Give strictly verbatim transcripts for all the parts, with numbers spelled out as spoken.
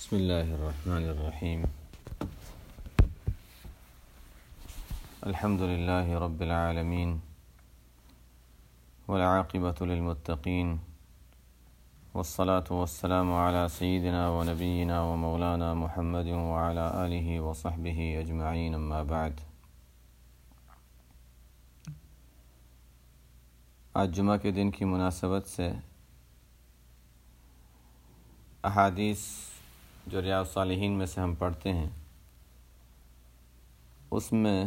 بسم اللہ الرحمن الرحیم الحمد للہ رب العالمین والعاقبۃ للمتقین والصلاة والسلام علی سیدنا و نبینا و مولانا محمد وعلی آلہ وصحبہ اجمعین، اما بعد۔ آج جمعہ کے دن کی مناسبت سے احادیث جو ریاض الصالحین میں سے ہم پڑھتے ہیں، اس میں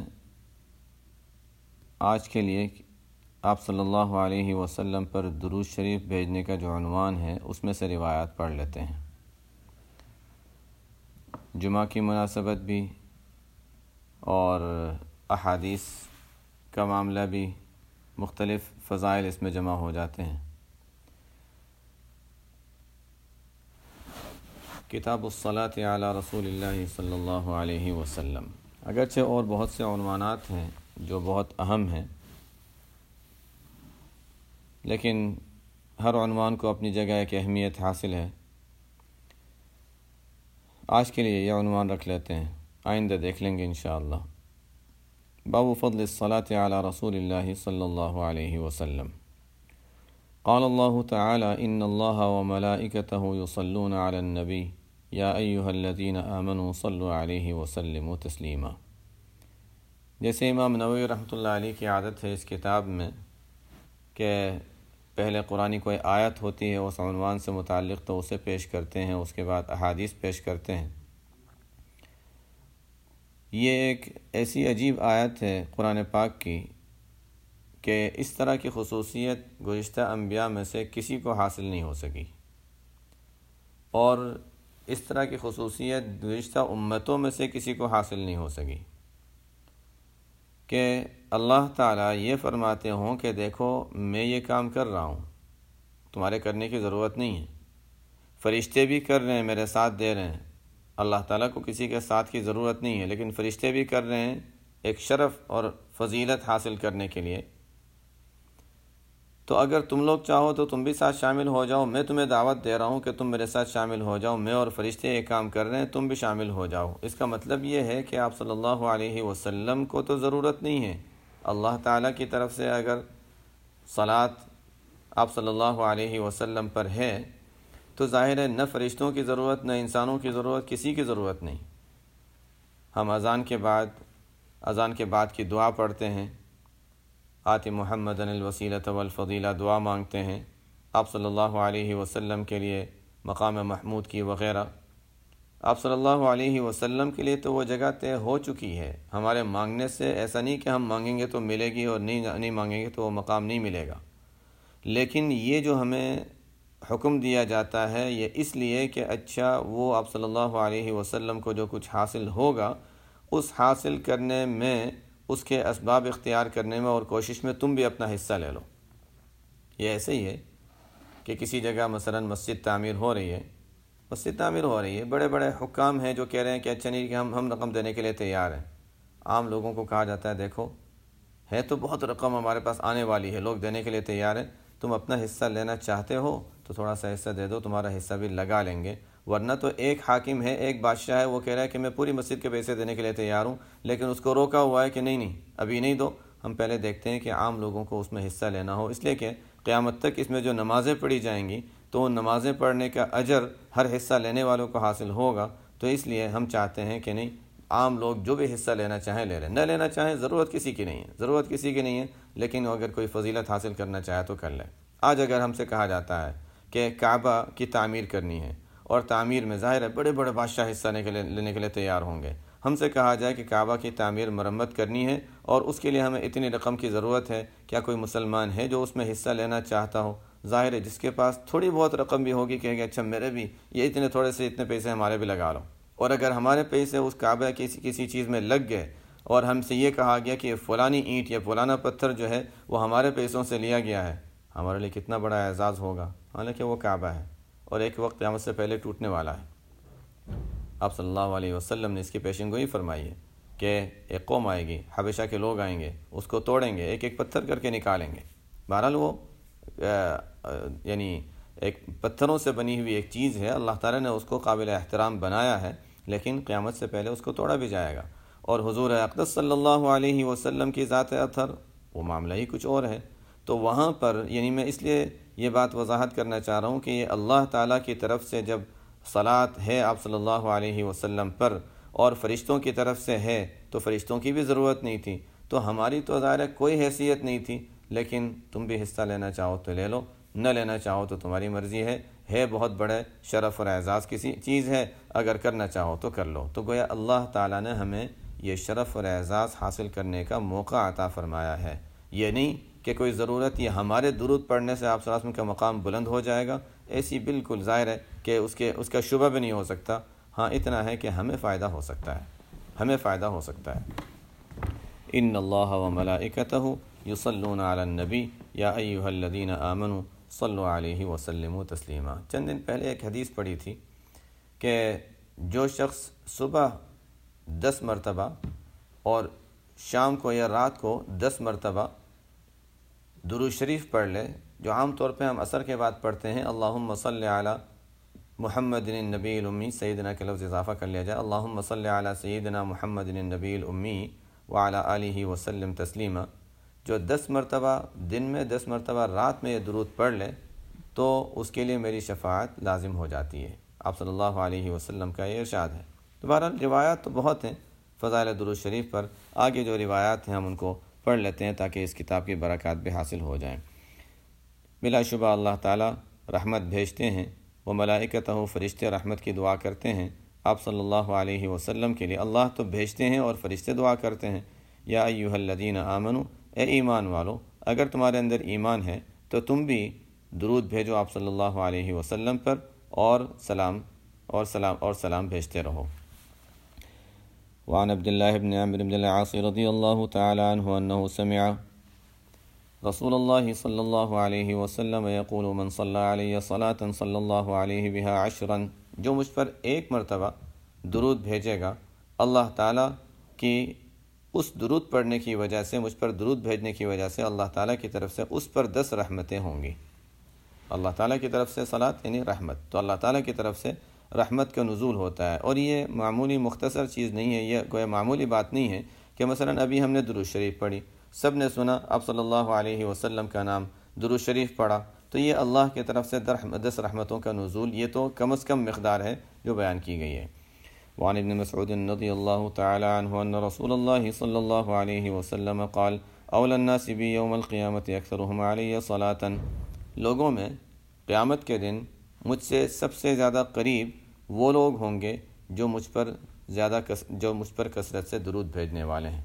آج کے لیے آپ صلی اللہ علیہ وسلم پر درود شریف بھیجنے کا جو عنوان ہے اس میں سے روایات پڑھ لیتے ہیں۔ جمعہ کی مناسبت بھی اور احادیث کا معاملہ بھی، مختلف فضائل اس میں جمع ہو جاتے ہیں۔ کتاب الصلاۃ علی رسول اللہ صلی اللہ علیہ وسلم۔ اگرچہ اور بہت سے عنوانات ہیں جو بہت اہم ہیں، لیکن ہر عنوان کو اپنی جگہ ایک اہمیت حاصل ہے۔ آج کے لیے یہ عنوان رکھ لیتے ہیں، آئندہ دیکھ لیں گے انشاءاللہ۔ باب فضل الصلاۃ علی رسول اللہ صلی اللہ علیہ وسلم۔ قال اللہ تعالی ان اللہ وملائکتہ یصلون علی النبی یا ایہا الذین آمنوا صلوا علیہ وسلموا تسلیما۔ جیسے امام نووی رحمۃ اللہ علیہ کی عادت ہے اس کتاب میں کہ پہلے قرآن کوئی آیت ہوتی ہے اس عنوان سے متعلق تو اسے پیش کرتے ہیں، اس کے بعد احادیث پیش کرتے ہیں۔ یہ ایک ایسی عجیب آیت ہے قرآن پاک کی کہ اس طرح کی خصوصیت گزشتہ انبیاء میں سے کسی کو حاصل نہیں ہو سکی، اور اس طرح کی خصوصیت گزشتہ امتوں میں سے کسی کو حاصل نہیں ہو سکی کہ اللہ تعالیٰ یہ فرماتے ہوں کہ دیکھو میں یہ کام کر رہا ہوں، تمہارے کرنے کی ضرورت نہیں ہے۔ فرشتے بھی کر رہے ہیں، میرے ساتھ دے رہے ہیں۔ اللہ تعالیٰ کو کسی کے ساتھ کی ضرورت نہیں ہے، لیکن فرشتے بھی کر رہے ہیں ایک شرف اور فضیلت حاصل کرنے کے لیے۔ تو اگر تم لوگ چاہو تو تم بھی ساتھ شامل ہو جاؤ، میں تمہیں دعوت دے رہا ہوں کہ تم میرے ساتھ شامل ہو جاؤ، میں اور فرشتے یہ کام کر رہے ہیں، تم بھی شامل ہو جاؤ۔ اس کا مطلب یہ ہے کہ آپ صلی اللہ علیہ وسلم کو تو ضرورت نہیں ہے، اللہ تعالیٰ کی طرف سے اگر صلاۃ آپ صلی اللہ علیہ وسلم پر ہے تو ظاہر ہے نہ فرشتوں کی ضرورت، نہ انسانوں کی ضرورت، کسی کی ضرورت نہیں۔ ہم اذان کے بعد اذان کے بعد کی دعا پڑھتے ہیں، آتی محمد الوسیلۃ والفضیلہ دعا مانگتے ہیں، آپ صلی اللہ علیہ وسلم کے لیے مقام محمود کی وغیرہ۔ آپ صلی اللہ علیہ وسلم کے لیے تو وہ جگہ طے ہو چکی ہے، ہمارے مانگنے سے ایسا نہیں کہ ہم مانگیں گے تو ملے گی اور نہیں نہیں مانگیں گے تو وہ مقام نہیں ملے گا۔ لیکن یہ جو ہمیں حکم دیا جاتا ہے یہ اس لیے کہ اچھا وہ آپ صلی اللہ علیہ وسلم کو جو کچھ حاصل ہوگا اس حاصل کرنے میں، اس کے اسباب اختیار کرنے میں اور کوشش میں تم بھی اپنا حصہ لے لو۔ یہ ایسے ہی ہے کہ کسی جگہ مثلا مسجد تعمیر ہو رہی ہے، مسجد تعمیر ہو رہی ہے، بڑے بڑے حکام ہیں جو کہہ رہے ہیں کہ اچھا نہیں کہ ہم ہم رقم دینے کے لیے تیار ہیں۔ عام لوگوں کو کہا جاتا ہے دیکھو ہے تو بہت رقم ہمارے پاس آنے والی ہے، لوگ دینے کے لیے تیار ہیں، تم اپنا حصہ لینا چاہتے ہو تو تھوڑا سا حصہ دے دو، تمہارا حصہ بھی لگا لیں گے۔ ورنہ تو ایک حاکم ہے، ایک بادشاہ ہے، وہ کہہ رہا ہے کہ میں پوری مسجد کے پیسے دینے کے لیے تیار ہوں، لیکن اس کو روکا ہوا ہے کہ نہیں نہیں ابھی نہیں دو، ہم پہلے دیکھتے ہیں کہ عام لوگوں کو اس میں حصہ لینا ہو، اس لیے کہ قیامت تک اس میں جو نمازیں پڑھی جائیں گی تو ان نمازیں پڑھنے کا اجر ہر حصہ لینے والوں کو حاصل ہوگا۔ تو اس لیے ہم چاہتے ہیں کہ نہیں، عام لوگ جو بھی حصہ لینا چاہیں لے لیں، نہ لینا چاہیں ضرورت کسی کی نہیں ہے، ضرورت کسی کی نہیں ہے، لیکن اگر کوئی فضیلت حاصل کرنا چاہے تو کر لے۔ آج اگر ہم سے کہا جاتا ہے کہ کعبہ کی تعمیر کرنی ہے اور تعمیر میں ظاہر ہے بڑے بڑے بادشاہ حصہ لینے کے لیے لینے کے لیے تیار ہوں گے، ہم سے کہا جائے کہ کعبہ کی تعمیر مرمت کرنی ہے اور اس کے لیے ہمیں اتنی رقم کی ضرورت ہے، کیا کوئی مسلمان ہے جو اس میں حصہ لینا چاہتا ہو؟ ظاہر ہے جس کے پاس تھوڑی بہت رقم بھی ہوگی کہے گا اچھا میرے بھی یہ اتنے تھوڑے سے اتنے پیسے ہمارے بھی لگا لو۔ اور اگر ہمارے پیسے اس کعبہ کسی کسی چیز میں لگ گئے اور ہم سے یہ کہا گیا کہ فلانی اینٹ یا فلانا پتھر جو ہے وہ ہمارے پیسوں سے لیا گیا ہے، ہمارے لیے کتنا بڑا اعزاز ہوگا، حالانکہ وہ کعبہ ہے اور ایک وقت قیامت سے پہلے ٹوٹنے والا ہے۔ آپ صلی اللہ علیہ وسلم نے اس کی پیشن گوئی فرمائی ہے کہ ایک قوم آئے گی، حبشہ کے لوگ آئیں گے، اس کو توڑیں گے، ایک ایک پتھر کر کے نکالیں گے۔ بہرحال وہ یعنی ایک پتھروں سے بنی ہوئی ایک چیز ہے، اللہ تعالیٰ نے اس کو قابل احترام بنایا ہے، لیکن قیامت سے پہلے اس کو توڑا بھی جائے گا۔ اور حضور اقدس صلی اللہ علیہ وسلم کی ذات اطہر وہ معاملہ ہی کچھ اور ہے۔ تو وہاں پر یعنی میں اس لیے یہ بات وضاحت کرنا چاہ رہا ہوں کہ یہ اللہ تعالیٰ کی طرف سے جب صلاۃ ہے آپ صلی اللہ علیہ وسلم پر اور فرشتوں کی طرف سے ہے تو فرشتوں کی بھی ضرورت نہیں تھی، تو ہماری تو ظاہر ہے کوئی حیثیت نہیں تھی، لیکن تم بھی حصہ لینا چاہو تو لے لو، نہ لینا چاہو تو تمہاری مرضی ہے ہے بہت بڑے شرف اور اعزاز کسی چیز ہے، اگر کرنا چاہو تو کر لو۔ تو گویا اللہ تعالیٰ نے ہمیں یہ شرف اور اعزاز حاصل کرنے کا موقع عطا فرمایا ہے، یہ نہیں کہ کوئی ضرورت یہ ہمارے درود پڑھنے سے آپ صلی اللہ علیہ وسلم کا مقام بلند ہو جائے گا، ایسی بالکل ظاہر ہے کہ اس کے اس کا شبہ بھی نہیں ہو سکتا۔ ہاں اتنا ہے کہ ہمیں فائدہ ہو سکتا ہے، ہمیں فائدہ ہو سکتا ہے۔ ان اللہ و ملائکتہ یصلون علی النبی یا ایھا الذین آمنوا صلوا علیہ وسلموا تسلیما۔ چند دن پہلے ایک حدیث پڑھی تھی کہ جو شخص صبح دس مرتبہ اور شام کو یا رات کو دس مرتبہ درود شریف پڑھ لے، جو عام طور پہ ہم عصر کے بعد پڑھتے ہیں، اللہم صلی علی محمد النبی الامی، سیدنا کے لفظ اضافہ کر لیا جائے، اللہم صلی علی سیدنا محمد النبی الامی وعلی آلہ وسلم تسلیما، جو دس مرتبہ دن میں دس مرتبہ رات میں یہ درود پڑھ لے تو اس کے لیے میری شفاعت لازم ہو جاتی ہے۔ آپ صلی اللہ علیہ وسلم کا یہ ارشاد ہے۔ بہرحال روایات تو بہت ہیں فضائل درود شریف پر، آگے جو روایات ہیں ہم ان کو پڑھ لیتے ہیں تاکہ اس کتاب کی برکات بھی حاصل ہو جائیں۔ بلا شبہ اللہ تعالیٰ رحمت بھیجتے ہیں، وہ ملائکتہ فرشتے رحمت کی دعا کرتے ہیں آپ صلی اللہ علیہ وسلم کے لیے۔ اللہ تو بھیجتے ہیں اور فرشتے دعا کرتے ہیں، یا ایھا الذین آمنوا، اے ایمان والو، اگر تمہارے اندر ایمان ہے تو تم بھی درود بھیجو آپ صلی اللہ علیہ وسلم پر اور سلام اور سلام اور سلام بھیجتے رہو۔ وعن عبد الله بن عمرو بن العاص رضي الله تعالى عنه أنه سمع رسول الله صلى الله عليه وسلم يقول من صلى علي صلاة صلى الله عليه بها عشرا، جو مجھ پر ایک مرتبہ درود بھیجے گا اللہ تعالیٰ کی اس درود پڑھنے کی وجہ سے، مجھ پر درود بھیجنے کی وجہ سے اللہ تعالیٰ کی طرف سے اس پر دس رحمتیں ہوں گی۔ اللہ تعالیٰ کی طرف سے صلاۃ یعنی رحمت، تو اللہ تعالیٰ کی طرف سے رحمت کا نزول ہوتا ہے، اور یہ معمولی مختصر چیز نہیں ہے، یہ کوئی معمولی بات نہیں ہے کہ مثلا ابھی ہم نے درود شریف پڑھی، سب نے سنا آپ صلی اللہ علیہ وسلم کا نام، درود شریف پڑھا، تو یہ اللہ کی طرف سے دس رحمتوں کا نزول، یہ تو کم از کم مقدار ہے جو بیان کی گئی ہے۔ وعن ابن مسعود رضی اللہ تعالی عنہ ان رسول اللہ صلی اللہ علیہ وسلم قال اول الناس بی یوم القیامت اکثرهم علی صلاۃ، لوگوں میں قیامت کے دن مجھ سے سب سے زیادہ قریب وہ لوگ ہوں گے جو مجھ پر زیادہ کس جو مجھ پر کثرت سے درود بھیجنے والے ہیں۔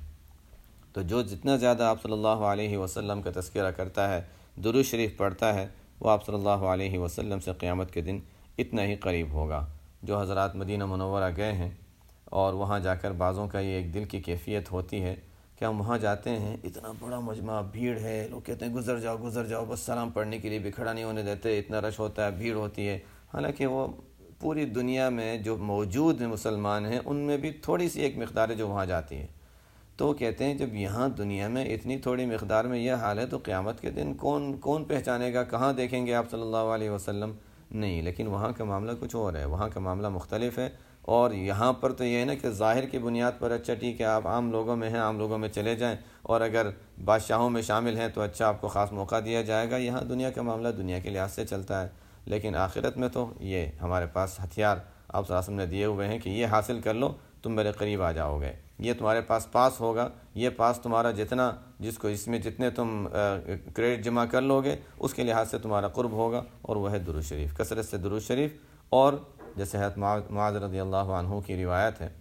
تو جو جتنا زیادہ آپ صلی اللہ علیہ وسلم کا تذکرہ کرتا ہے، درود شریف پڑھتا ہے، وہ آپ صلی اللہ علیہ وسلم سے قیامت کے دن اتنا ہی قریب ہوگا۔ جو حضرات مدینہ منورہ گئے ہیں اور وہاں جا کر بعضوں کا یہ ایک دل کی کیفیت ہوتی ہے کہ ہم وہاں جاتے ہیں، اتنا بڑا مجمع، بھیڑ ہے، لوگ کہتے ہیں گزر جاؤ گزر جاؤ، بس سلام پڑھنے کے لیے بھی کھڑا نہیں ہونے دیتے، اتنا رش ہوتا ہے، بھیڑ ہوتی ہے۔ حالانکہ وہ پوری دنیا میں جو موجود مسلمان ہیں ان میں بھی تھوڑی سی ایک مقدار ہے جو وہاں جاتی ہے۔ تو وہ کہتے ہیں جب یہاں دنیا میں اتنی تھوڑی مقدار میں یہ حال ہے تو قیامت کے دن کون کون پہچانے گا، کہاں دیکھیں گے آپ صلی اللہ علیہ وسلم؟ نہیں، لیکن وہاں کا معاملہ کچھ اور ہے، وہاں کا معاملہ مختلف ہے۔ اور یہاں پر تو یہ ہے نا کہ ظاہر کی بنیاد پر اچھا ٹھیک ہے آپ عام لوگوں میں ہیں، عام لوگوں میں چلے جائیں، اور اگر بادشاہوں میں شامل ہیں تو اچھا آپ کو خاص موقع دیا جائے گا۔ یہاں دنیا کا معاملہ دنیا کے لحاظ سے چلتا ہے، لیکن آخرت میں تو یہ ہمارے پاس ہتھیار آپ صلی اللہ علیہ وسلم نے دیے ہوئے ہیں کہ یہ حاصل کر لو تم میرے قریب آ جاؤ گے، یہ تمہارے پاس پاس ہوگا، یہ پاس تمہارا جتنا جس کو اس میں جتنے تم کریڈٹ جمع کر لو گے اس کے لحاظ سے تمہارا قرب ہوگا، اور وہ ہے درود شریف، کثرت سے درود شریف۔ اور جیسے حضرت معاذ رضی اللہ عنہ کی روایت ہے،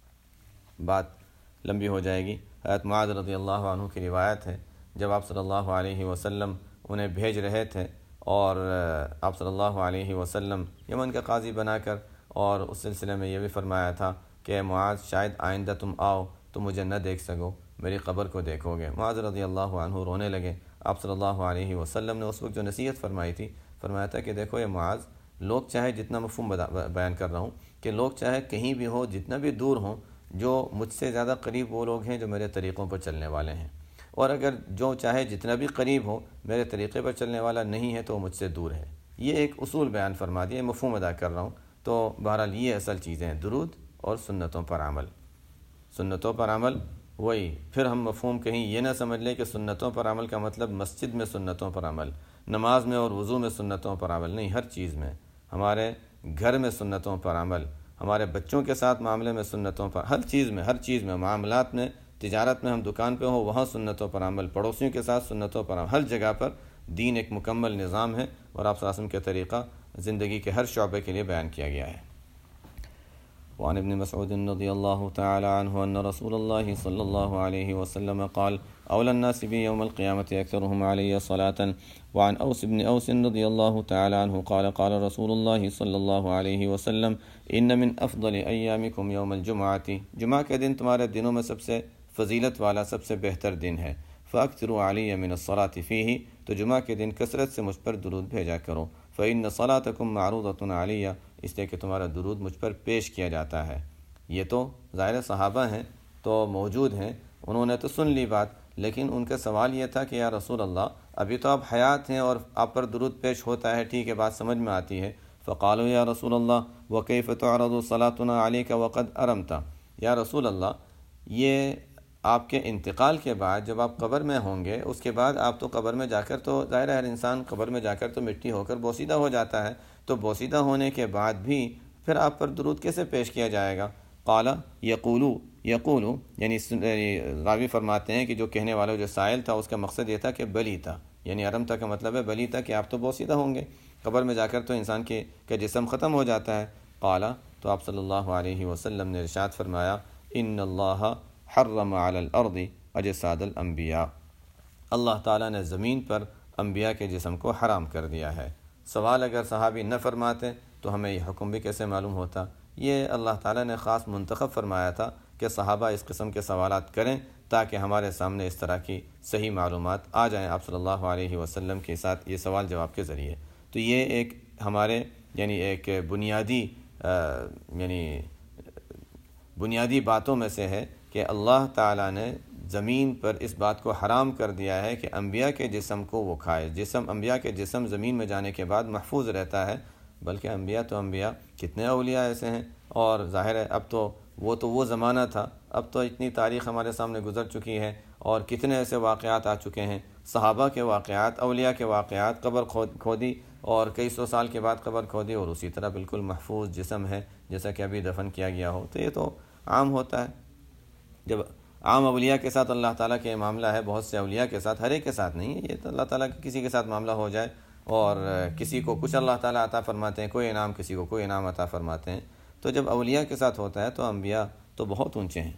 بات لمبی ہو جائے گی، حضرت معاذ رضی اللہ عنہ کی روایت ہے جب آپ صلی اللہ علیہ وسلم انہیں بھیج رہے تھے اور آپ صلی اللہ علیہ وسلم یمن کا قاضی بنا کر، اور اس سلسلے میں یہ بھی فرمایا تھا کہ معاذ شاید آئندہ تم آؤ تو مجھے نہ دیکھ سکو، میری قبر کو دیکھو گے۔ معاذ رضی اللہ عنہ رونے لگے۔ آپ صلی اللہ علیہ وسلم نے اس وقت جو نصیحت فرمائی تھی، فرمایا تھا کہ دیکھو یہ معاذ، لوگ چاہے جتنا مفہوم بیان کر رہا ہوں کہ لوگ چاہے کہیں بھی ہو، جتنا بھی دور ہوں، جو مجھ سے زیادہ قریب وہ لوگ ہیں جو میرے طریقوں پر چلنے والے ہیں، اور اگر جو چاہے جتنا بھی قریب ہو میرے طریقے پر چلنے والا نہیں ہے تو وہ مجھ سے دور ہے۔ یہ ایک اصول بیان فرما دیا، مفہوم ادا کر رہا ہوں۔ تو بہرحال یہ اصل چیزیں ہیں، درود اور سنتوں پر عمل۔ سنتوں پر عمل وہی، پھر ہم مفہوم کہیں یہ نہ سمجھ لیں کہ سنتوں پر عمل کا مطلب مسجد میں سنتوں پر عمل، نماز میں اور وضو میں سنتوں پر عمل نہیں، ہر چیز میں، ہمارے گھر میں سنتوں پر عمل، ہمارے بچوں کے ساتھ معاملے میں سنتوں پر، ہر چیز میں، ہر چیز میں، معاملات میں، تجارت میں، ہم دکان پہ ہوں وہاں سنتوں پر عمل، پڑوسیوں کے ساتھ سنتوں پر عمل، ہر جگہ پر دین ایک مکمل نظام ہے، اور آپ صلی اللہ علیہ وسلم کے طریقہ زندگی کے ہر شعبے کے لیے بیان کیا گیا ہے۔ وعن ابن مسعود رضی اللہ تعالی عنہ ان رسول اللہ صلی اللہ علیہ وسلم قال اولى الناس بي يوم القيامة اكثرهم علي صلاة وعن اوس بن اوس رضی اللہ تعالی عنہ قال قال رسول اللہ صلی اللہ علیہ وسلم ان من افضل ایامکم یوم الجمعة، جمعہ کے دن تمہارے دنوں میں سب سے فضیلت والا، سب سے بہتر دن ہے، فاکثروا علی من الصلاة فیہ، تو جمعہ کے دن کثرت سے مجھ پر درود بھیجا کرو، فإن صلاتکم معروضۃ علی، اس لیے کہ تمہارا درود مجھ پر پیش کیا جاتا ہے۔ یہ تو ظاہر صحابہ ہیں تو موجود ہیں، انہوں نے تو سن لی بات، لیکن ان کا سوال یہ تھا کہ یا رسول اللہ ابھی تو آپ حیات ہیں اور آپ پر درود پیش ہوتا ہے، ٹھیک ہے، بات سمجھ میں آتی ہے۔ فقالوا یا رسول اللہ وکیف تعرض صلاتنا علیک وقد ارمت، یا رسول اللہ یہ آپ کے انتقال کے بعد جب آپ قبر میں ہوں گے، اس کے بعد آپ تو قبر میں جا کر، تو ظاہر ہے ہر انسان قبر میں جا کر تو مٹی ہو کر بوسیدہ ہو جاتا ہے، تو بوسیدہ ہونے کے بعد بھی پھر آپ پر درود کیسے پیش کیا جائے گا؟ قال یقولو یقولو یعنی راوی فرماتے ہیں کہ جو کہنے والا، جو سائل تھا، اس کا مقصد یہ تھا کہ بلی تھا، یعنی ارمتا کا مطلب ہے بلی تھا، کہ آپ تو بوسیدہ ہوں گے، قبر میں جا کر تو انسان کے کا جسم ختم ہو جاتا ہے۔ قال، تو آپ صلی اللہ علیہ وسلم نے ارشاد فرمایا، ان اللہ حرم علی الارض اجساد الانبیاء، اللہ تعالیٰ نے زمین پر انبیاء کے جسم کو حرام کر دیا ہے۔ سوال اگر صحابی نہ فرماتے تو ہمیں یہ حکم بھی کیسے معلوم ہوتا؟ یہ اللہ تعالیٰ نے خاص منتخب فرمایا تھا کہ صحابہ اس قسم کے سوالات کریں تاکہ ہمارے سامنے اس طرح کی صحیح معلومات آ جائیں آپ صلی اللہ علیہ وسلم کے ساتھ یہ سوال جواب کے ذریعے۔ تو یہ ایک ہمارے یعنی ایک بنیادی یعنی بنیادی باتوں میں سے ہے کہ اللہ تعالیٰ نے زمین پر اس بات کو حرام کر دیا ہے کہ انبیاء کے جسم کو وہ کھائے۔ جسم انبیاء کے جسم زمین میں جانے کے بعد محفوظ رہتا ہے، بلکہ انبیاء تو انبیاء کتنے اولیاء ایسے ہیں، اور ظاہر ہے اب تو وہ تو وہ زمانہ تھا، اب تو اتنی تاریخ ہمارے سامنے گزر چکی ہے اور کتنے ایسے واقعات آ چکے ہیں، صحابہ کے واقعات، اولیاء کے واقعات، قبر کھود کھودی اور کئی سو سال کے بعد قبر کھودی اور اسی طرح بالکل محفوظ جسم ہے جیسا کہ ابھی دفن کیا گیا ہو۔ تو یہ تو عام ہوتا ہے، جب عام اولیاء کے ساتھ اللہ تعالیٰ کے معاملہ ہے، بہت سے اولیاء کے ساتھ، ہر ایک کے ساتھ نہیں ہے، یہ تو اللہ تعالیٰ کے کسی کے ساتھ معاملہ ہو جائے اور کسی کو کچھ اللہ تعالیٰ عطا فرماتے ہیں، کوئی انعام، کسی کو کوئی انعام عطا فرماتے ہیں، تو جب اولیاء کے ساتھ ہوتا ہے تو انبیاء تو بہت اونچے ہیں۔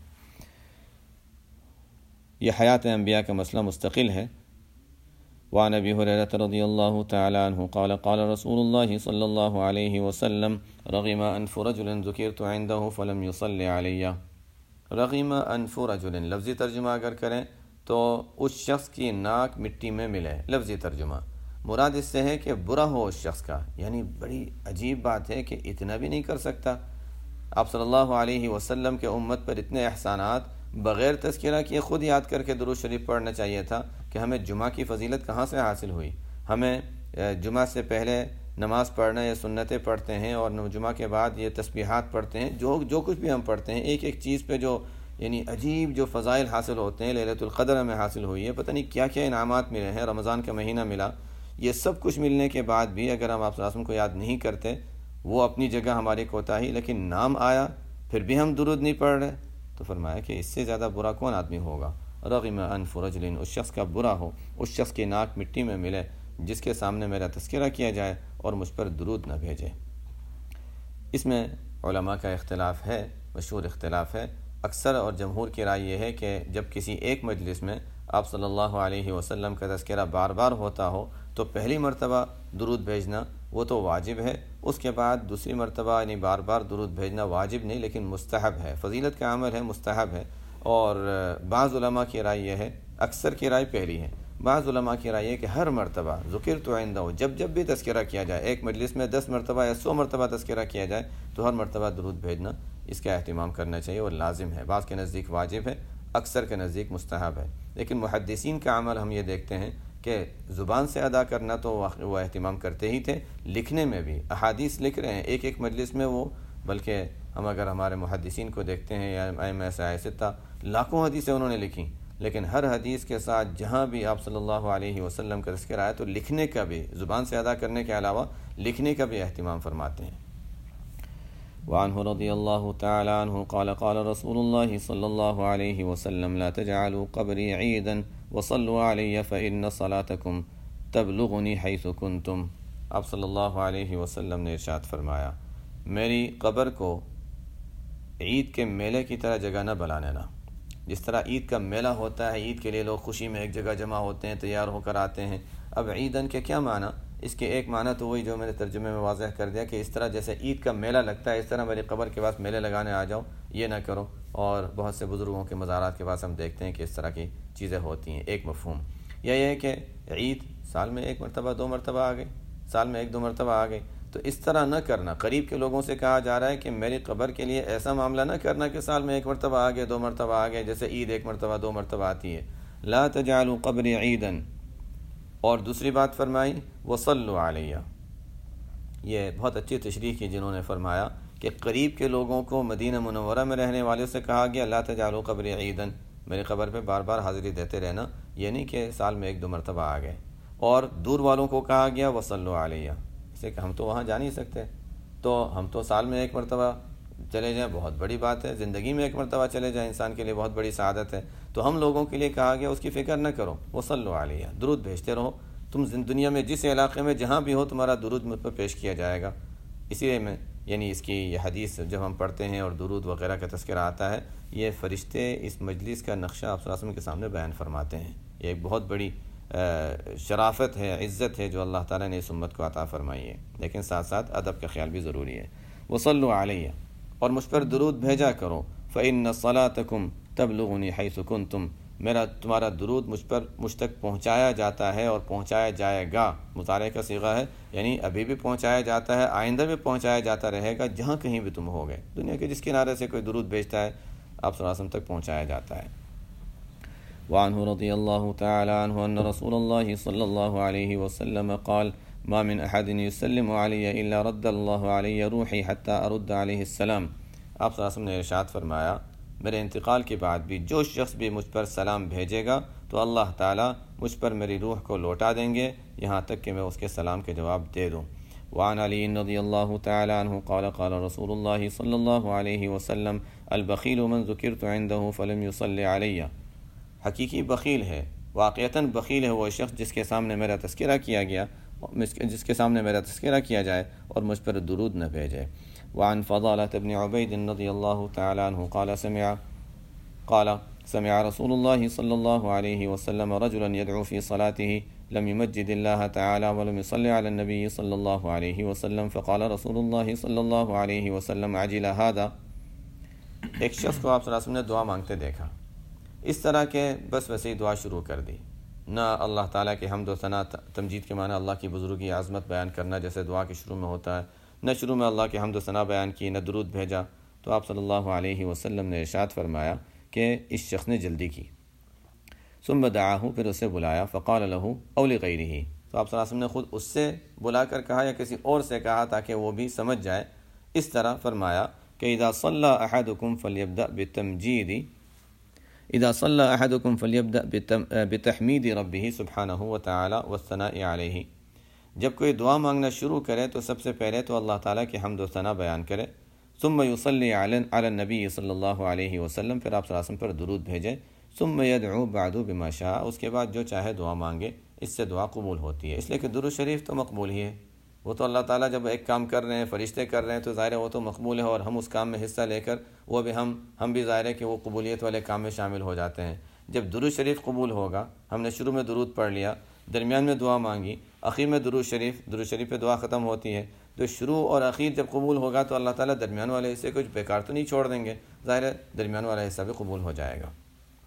یہ حیات انبیاء کا مسئلہ مستقل ہے۔ وعن ابی ہریرہ رضی اللہ تعالی عنہ قال قال رسول اللہ صلی اللہ علیہ وسلم رغم انف رجل ذکرت عنده فلم يصل علی۔ رغم انف رجل لفظی ترجمہ اگر کریں تو اس شخص کی ناک مٹی میں ملے، لفظی ترجمہ مراد اس سے ہے کہ برا ہو اس شخص کا، یعنی بڑی عجیب بات ہے کہ اتنا بھی نہیں کر سکتا۔ آپ صلی اللہ علیہ وسلم کے امت پر اتنے احسانات بغیر تذکرہ کیے خود یاد کر کے درود شریف پڑھنا چاہیے تھا کہ ہمیں جمعہ کی فضیلت کہاں سے حاصل ہوئی؟ ہمیں جمعہ سے پہلے نماز پڑھنا، یہ سنتیں پڑھتے ہیں اور جمعہ کے بعد یہ تسبیحات پڑھتے ہیں، جو جو کچھ بھی ہم پڑھتے ہیں، ایک ایک چیز پہ جو یعنی عجیب جو فضائل حاصل ہوتے ہیں، لیلۃ القدر ہمیں حاصل ہوئی ہے، پتہ نہیں کیا کیا انعامات ملے ہیں، رمضان کا مہینہ ملا، یہ سب کچھ ملنے کے بعد بھی اگر ہم آپ صلی اللہ علیہ وسلم کو یاد نہیں کرتے، وہ اپنی جگہ ہماری کوتاہی، لیکن نام آیا پھر بھی ہم درود نہیں پڑھ رہے، تو فرمایا کہ اس سے زیادہ برا کون آدمی ہوگا؟ رغم انف رجل، اس شخص کا برا ہو، اس شخص کی ناک مٹی میں ملے جس کے سامنے میرا تذکرہ کیا جائے اور مجھ پر درود نہ بھیجے۔ اس میں علماء کا اختلاف ہے، مشہور اختلاف ہے۔ اکثر اور جمہور کی رائے یہ ہے کہ جب کسی ایک مجلس میں آپ صلی اللہ علیہ وسلم کا تذکرہ بار بار ہوتا ہو تو پہلی مرتبہ درود بھیجنا وہ تو واجب ہے، اس کے بعد دوسری مرتبہ یعنی بار بار درود بھیجنا واجب نہیں لیکن مستحب ہے، فضیلت کا عمل ہے، مستحب ہے۔ اور بعض علماء کی رائے یہ ہے، اکثر کی رائے پہلی ہے، بعض علماء کی رائے ہے کہ ہر مرتبہ ذکرت عندہ، جب جب بھی تذکرہ کیا جائے، ایک مجلس میں دس مرتبہ یا سو مرتبہ تذکرہ کیا جائے تو ہر مرتبہ درود بھیجنا اس کا اہتمام کرنا چاہیے اور لازم ہے۔ بعض کے نزدیک واجب ہے، اکثر کے نزدیک مستحب ہے، لیکن محدثین کا عمل ہم یہ دیکھتے ہیں کہ زبان سے ادا کرنا تو وہ اہتمام کرتے ہی تھے، لکھنے میں بھی احادیث لکھ رہے ہیں ایک ایک مجلس میں وہ، بلکہ ہم اگر ہمارے محدثین کو دیکھتے ہیں یا ائمہ ستہ لاکھوں حدیثیں انہوں نے لکھی، لیکن ہر حدیث کے ساتھ جہاں بھی آپ صلی اللہ علیہ وسلم کا تذکرہ آیا تو لکھنے کا بھی، زبان سے ادا کرنے کے علاوہ لکھنے کا بھی اہتمام فرماتے ہیں۔ وعنہ رضی اللہ تعالی عنہ قال قال رسول اللہ صلی اللہ علیہ وسلم لا تجعلوا قبری عیدا وصلوا علی فإن صلاتکم تبلغنی حیث کنتم۔ آپ صلی اللہ علیہ وسلم نے ارشاد فرمایا، میری قبر کو عید کے میلے کی طرح جگہ نہ بنا لینا۔ جس طرح عید کا میلہ ہوتا ہے، عید کے لیے لوگ خوشی میں ایک جگہ جمع ہوتے ہیں، تیار ہو کر آتے ہیں۔ اب عیدن کے کیا معنی؟ اس کے ایک معنی تو وہی جو میں نے ترجمے میں واضح کر دیا کہ اس طرح جیسے عید کا میلہ لگتا ہے، اس طرح میری قبر کے پاس میلے لگانے آ جاؤ، یہ نہ کرو۔ اور بہت سے بزرگوں کے مزارات کے پاس ہم دیکھتے ہیں کہ اس طرح کی چیزیں ہوتی ہیں۔ ایک مفہوم یا یہ ہے کہ عید سال میں ایک مرتبہ دو مرتبہ آ گئی، سال میں ایک دو مرتبہ آ گئی، تو اس طرح نہ کرنا۔ قریب کے لوگوں سے کہا جا رہا ہے کہ میری قبر کے لیے ایسا معاملہ نہ کرنا کہ سال میں ایک مرتبہ آ گئے، دو مرتبہ آ گئے، جیسے عید ایک مرتبہ دو مرتبہ آتی ہے۔ لا تجعلوا قبری عیدن، اور دوسری بات فرمائی وصلوا علیہ۔ یہ بہت اچھی تشریح کی جنہوں نے فرمایا کہ قریب کے لوگوں کو مدینہ منورہ میں رہنے والوں سے کہا گیا لا تجعلوا قبری عیدن، میری قبر پہ بار بار حاضری دیتے رہنا، یہ نہیں کہ سال میں ایک دو مرتبہ آ گئے۔ اور دور والوں کو کہا گیا وصلوا علیہ، اسے کہ ہم تو وہاں جا نہیں سکتے، تو ہم تو سال میں ایک مرتبہ چلے جائیں، بہت بڑی بات ہے، زندگی میں ایک مرتبہ چلے جائیں انسان کے لیے بہت بڑی سعادت ہے۔ تو ہم لوگوں کے لیے کہا گیا اس کی فکر نہ کرو، وصلوا علیہ، درود بھیجتے رہو، تم دنیا میں جس علاقے میں جہاں بھی ہو تمہارا درود مجھ پر پیش کیا جائے گا۔ اسی لیے میں یعنی اس کی یہ حدیث جب ہم پڑھتے ہیں اور درود وغیرہ کا تذکرہ آتا ہے، یہ فرشتے اس مجلس کا نقشہ آپ صلی اللہ علیہ وسلم کے سامنے بیان فرماتے ہیں۔ یہ ایک بہت بڑی شرافت ہے، عزت ہے جو اللہ تعالیٰ نے اس امت کو عطا فرمائی ہے، لیکن ساتھ ساتھ ادب کا خیال بھی ضروری ہے۔ وصلوا علیہ، اور مجھ پر درود بھیجا کرو، فإن صلاتکم تبلغنی حیث کنتم، میرا تمہارا درود مجھ پر مجھ تک پہنچایا جاتا ہے اور پہنچایا جائے گا، مضارع کا صیغہ ہے، یعنی ابھی بھی پہنچایا جاتا ہے، آئندہ بھی پہنچایا جاتا رہے گا، جہاں کہیں بھی تم ہوگے، دنیا کے جس کنارے سے کوئی درود بھیجتا ہے آپ صلی اللہ علیہ وسلم تک پہنچایا جاتا ہے۔ وعنہ رضی اللہ تعالی عنہ ان رسول اللہ صلی اللہ علیہ وسلم قال ما من احد يسلم علی الا رد اللہ علی روحی حتی ارد علیہ السلام۔ آپ صلی اللہ علیہ وسلم نے ارشاد فرمایا، میرے انتقال کے بعد بھی جو شخص بھی مجھ پر سلام بھیجے گا تو اللہ تعالیٰ مجھ پر میری روح کو لوٹا دیں گے یہاں تک کہ میں اس کے سلام کے جواب دے دوں۔ وعن علی رضی اللہ تعالی عنہ قال قال رسول اللہ صلی اللہ علیہ وسلم البخیل من ذکرت عنده فلم يصلی علی، حقیقی بخیل ہے، واقعتاً بخیل ہے وہ شخص جس کے سامنے میرا تذکرہ کیا گیا، جس کے سامنے میرا تذکرہ کیا جائے اور مجھ پر درود نہ بھیجے۔ وعن فضالة بن عبید رضی اللہ تعالی عنہ قال سمع قال سمع رسول اللہ صلی اللہ علیہ وسلم رجلا يدعو في صلاته لم يمجد الله تعالى ولم يصلي على النبي صلی اللہ علیہ وسلم فقال رسول اللہ صلی اللہ علیہ وسلم عجل هذا، ایک شخص کو آپ صلی اللہ علیہ وسلم نے دعا مانگتے دیکھا، اس طرح کے بس ویسے ہی دعا شروع کر دی، نہ اللہ تعالیٰ کے حمد و ثنا، تمجید کے معنی اللہ کی بزرگی عظمت بیان کرنا جیسے دعا کے شروع میں ہوتا ہے، نہ شروع میں اللہ کے حمد و ثنا بیان کی، نہ درود بھیجا۔ تو آپ صلی اللہ علیہ وسلم نے ارشاد فرمایا کہ اس شخص نے جلدی کی، ثم دعاہ، پھر اسے بلایا، فقال له او لغیرہ، تو آپ صلی اللہ علیہ وسلم نے خود اس سے بلا کر کہا یا کسی اور سے کہا تاکہ وہ بھی سمجھ جائے۔ اس طرح فرمایا کہ اذا صلی احدکم فلیبدأ بالتمجید اذا صلی احدکم فلیبدأ بتحمید ربہ سبحانہ وتعالی والثناء علیہ، جب کوئی دعا مانگنا شروع کرے تو سب سے پہلے تو اللہ تعالیٰ کی حمد و ثنا بیان کرے، ثم یصلی علی النبی صلی اللہ علیہ وسلم، پھر آپ صلی اللہ علیہ وسلم پر درود بھیجے، ثم یدعو بعد بما شاء، اس کے بعد جو چاہے دعا مانگے، اس سے دعا قبول ہوتی ہے۔ اس لیے کہ درود شریف تو مقبول ہی ہے، وہ تو اللہ تعالیٰ جب ایک کام کر رہے ہیں، فرشتے کر رہے ہیں، تو ظاہر ہے وہ تو مقبول ہے، اور ہم اس کام میں حصہ لے کر وہ بھی ہم ہم بھی ظاہر ہے کہ وہ قبولیت والے کام میں شامل ہو جاتے ہیں۔ جب درود شریف قبول ہوگا، ہم نے شروع میں درود پڑھ لیا، درمیان میں دعا مانگی، آخر میں درود شریف، درود شریف پہ دعا ختم ہوتی ہے، تو شروع اور آخر جب قبول ہوگا تو اللہ تعالیٰ درمیان والے حصے کچھ بیکار تو نہیں چھوڑ دیں گے، ظاہر ہے درمیان والا حصہ بھی قبول ہو جائے گا۔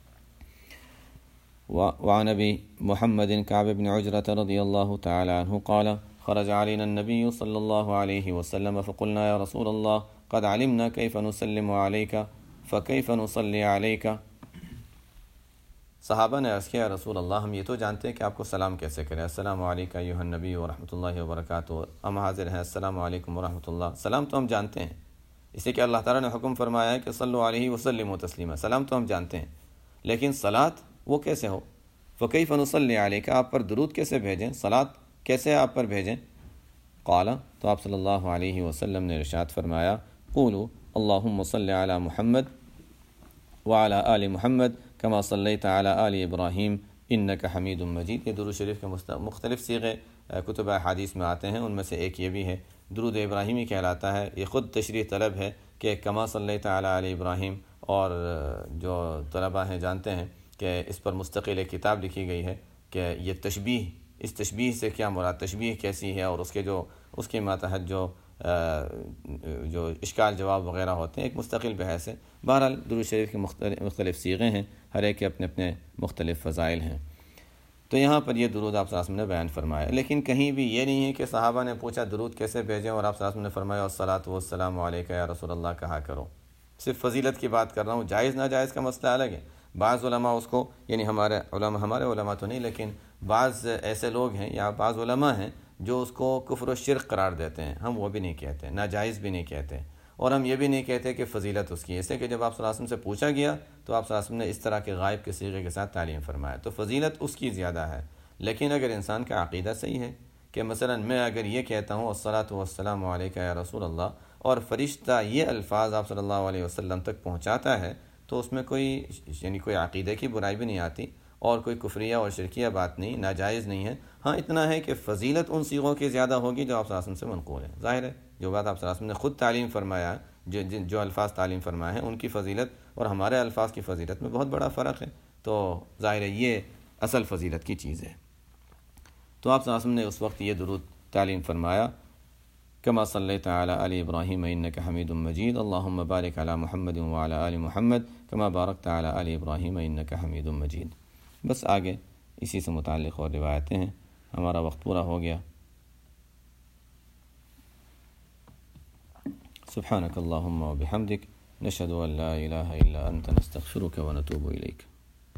وعن ابی محمد کعب بن عجرة رضی اللہ تعالی عنہ قال خرج علينا النبي صلى الله عليه وسلم فقلنا يا رسول الله قد علمنا كيف نسلم عليك فكيف نصلي عليك، صحابہ نے عرض کیا رسول اللہ ہم یہ تو جانتے ہیں کہ آپ کو سلام کیسے کریں، السلام علیکم ایھا النبی ورحمۃ اللہ وبرکاتہ، ہم حاضر ہیں السلام علیکم ورحمۃ اللہ، سلام تو ہم جانتے ہیں، اس لیے کہ اللہ تعالیٰ نے حکم فرمایا ہے کہ صلو علیہ وسلم و تسلیما، سلام تو ہم جانتے ہیں، لیکن صلاۃ وہ کیسے ہو؟ فکیف نصلی علیک، آپ پر درود کیسے بھیجیں، صلاۃ کیسے آپ پر بھیجیں؟ قال، تو آپ صلی اللہ علیہ وسلم نے ارشاد فرمایا قولوا اللہم صلی علی محمد وعلی آل محمد کما صلیت علی آل ابراہیم انک حمید مجید۔ یہ درود شریف کے مختلف صیغے کتب احادیث میں آتے ہیں، ان میں سے ایک یہ بھی ہے، درود ابراہیمی کہلاتا ہے۔ یہ خود تشریح طلب ہے کہ کما صلیت علی آل ابراہیم، اور جو طلباء ہیں جانتے ہیں کہ اس پر مستقل ایک کتاب لکھی گئی ہے کہ یہ تشبیہ، اس تشبیہ سے کیا مراد، تشبیہ کیسی ہے، اور اس کے جو اس کے ماتحت جو جو اشکال جواب وغیرہ ہوتے ہیں، ایک مستقل بحث ہے۔ بہرحال درود شریف کے مختلف مختلف صیغے ہیں، ہر ایک کے اپنے اپنے مختلف فضائل ہیں۔ تو یہاں پر یہ درود آپ صلی اللہ علیہ وسلم نے بیان فرمایا، لیکن کہیں بھی یہ نہیں ہے کہ صحابہ نے پوچھا درود کیسے بھیجیں اور آپ صلی اللہ علیہ وسلم نے فرمایا الصلاۃ والسلام علیک یا رسول اللہ کہا کرو۔ صرف فضیلت کی بات کر رہا ہوں، جائز ناجائز کا مسئلہ الگ ہے۔ بعض علماء اس کو، یعنی ہمارے علماء ہمارے علماء تو نہیں، لیکن بعض ایسے لوگ ہیں یا بعض علماء ہیں جو اس کو کفر و شرک قرار دیتے ہیں، ہم وہ بھی نہیں کہتے، ناجائز بھی نہیں کہتے، اور ہم یہ بھی نہیں کہتے کہ فضیلت اس کی، ایسے کہ جب آپ صلی اللہ علیہ وسلم سے پوچھا گیا تو آپ صلی اللہ علیہ وسلم نے اس طرح کے غائب کے صیغے کے ساتھ تعلیم فرمایا، تو فضیلت اس کی زیادہ ہے۔ لیکن اگر انسان کا عقیدہ صحیح ہے کہ مثلا میں اگر یہ کہتا ہوں الصلاۃ والسلام علیک یا رسول اللہ، اور فرشتہ یہ الفاظ آپ صلی اللہ علیہ وسلم تک پہنچاتا ہے، تو اس میں کوئی یعنی کوئی عقیدے کی برائی بھی نہیں آتی، اور کوئی کفریہ اور شرکیہ بات نہیں، ناجائز نہیں ہے۔ ہاں اتنا ہے کہ فضیلت ان صیغوں کی زیادہ ہوگی جو آپ صلی اللہ علیہ وسلم سے منقول ہے۔ ظاہر ہے جو بات آپ صلی اللہ علیہ وسلم نے خود تعلیم فرمایا، جو جو الفاظ تعلیم فرمائے ہیں، ان کی فضیلت اور ہمارے الفاظ کی فضیلت میں بہت بڑا فرق ہے، تو ظاہر ہے یہ اصل فضیلت کی چیز ہے۔ تو آپ صلی اللہ علیہ وسلم نے اس وقت یہ درود تعلیم فرمایا، کما صلیت علی آل ابراہیم انک حمید مجید، اللہم بارک علی محمد وعلی آل محمد کما بارکت علی آل ابراہیم انک حمید مجید۔ بس آگے اسی سے متعلق اور روایتیں ہیں۔ ہمارا وقت پورا ہو گیا۔ سبحانک اللہم و بحمدک، نشہد ان لا الہ الا انت، نستغفرک و نتوب الیک۔